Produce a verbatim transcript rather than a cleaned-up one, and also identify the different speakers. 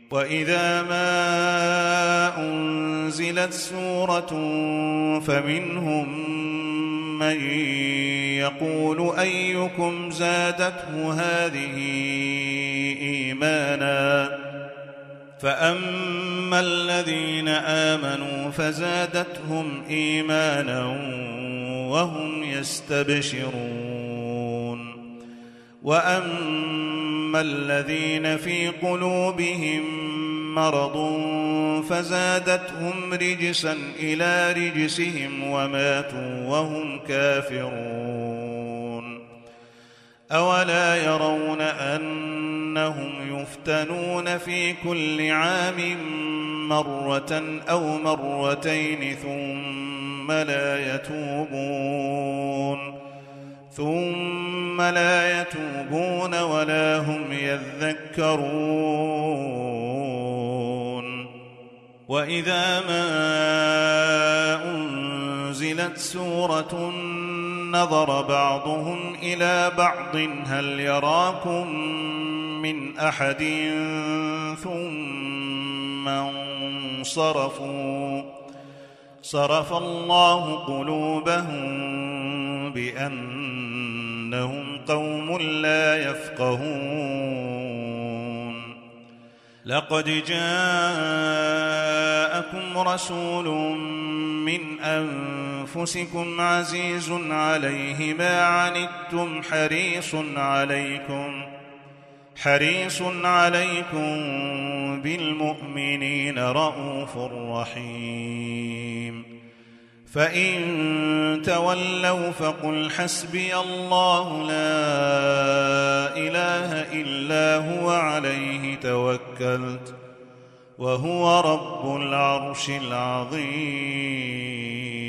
Speaker 1: وإذا ما أنزلت سورة فمنهم من يقول أيكم زادته هذه إيمانا فأما الذين آمنوا فزادتهم إيمانا وهم يستبشرون وأما الذين في قلوبهم مرض فزادتهم رجسا إلى رجسهم وماتوا وهم كافرون أولا يرون أنهم يفتنون في كل عام مرة أو مرتين ثم لا يتوبون ثم لا يتوبون ولا هم يذكرون وإذا ما أنزلت سورة نظر بعضهم إلى بعض هل يراكم من أحد ثم انصرفوا صرف الله قلوبهم بأنهم قوم لا يفقهون لقد جاءكم رسول من أنفسكم عزيز عليه ما عنتم حريص عليكم حريص عليكم بالمؤمنين رءوف رحيم فإن تولوا فقل حسبي الله لا إله إلا هو عليه توكلت وهو رب العرش العظيم